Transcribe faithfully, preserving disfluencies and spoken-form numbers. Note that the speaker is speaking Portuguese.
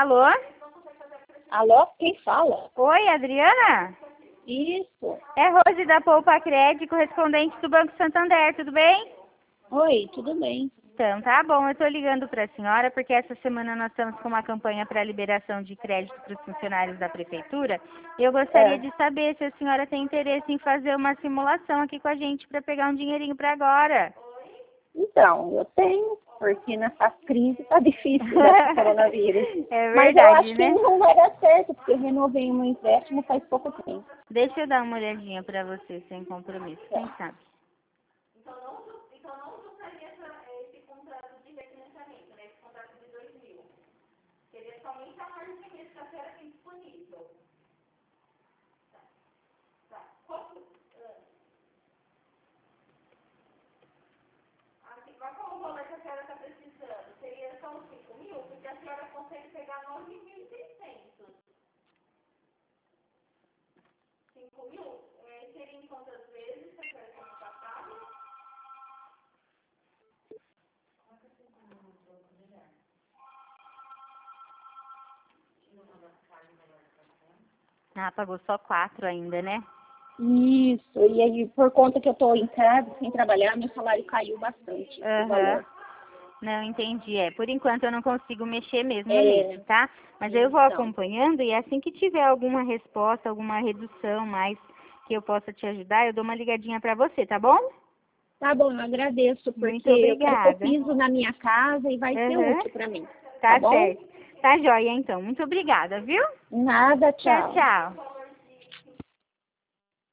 Alô? Alô, quem fala? Oi, Adriana? Isso. É Rose da Poupa Crédito, correspondente do Banco Santander, tudo bem? Oi, tudo bem? Então, tá bom, eu tô ligando para a senhora porque essa semana nós estamos com uma campanha para liberação de crédito para os funcionários da prefeitura. Eu gostaria É. de saber se a senhora tem interesse em fazer uma simulação aqui com a gente para pegar um dinheirinho para agora. Então, eu tenho, porque nessa crise tá difícil desse coronavírus. É verdade, Mas eu acho né? que não vai dar certo, porque eu renovei um empréstimo faz pouco tempo. Deixa eu dar uma olhadinha para você, sem compromisso, quem Tá. sabe? Ah, pagou só quatro ainda, né? Isso, e aí por conta que eu tô em casa, sem trabalhar, meu salário caiu bastante, o Aham. valor. Não, entendi. É, por enquanto eu não consigo mexer mesmo É, nisso, tá? Mas eu vou então. acompanhando e assim que tiver alguma resposta, alguma redução mais que eu possa te ajudar, eu dou uma ligadinha pra você, tá bom? Tá bom, eu agradeço, Muito porque eu quero que eu obrigada. piso na minha casa e vai ser Aham. útil pra mim. Tá Tá bom? certo. Tá joia, então. Muito obrigada, viu? Nada, Tchau, tchau. tchau.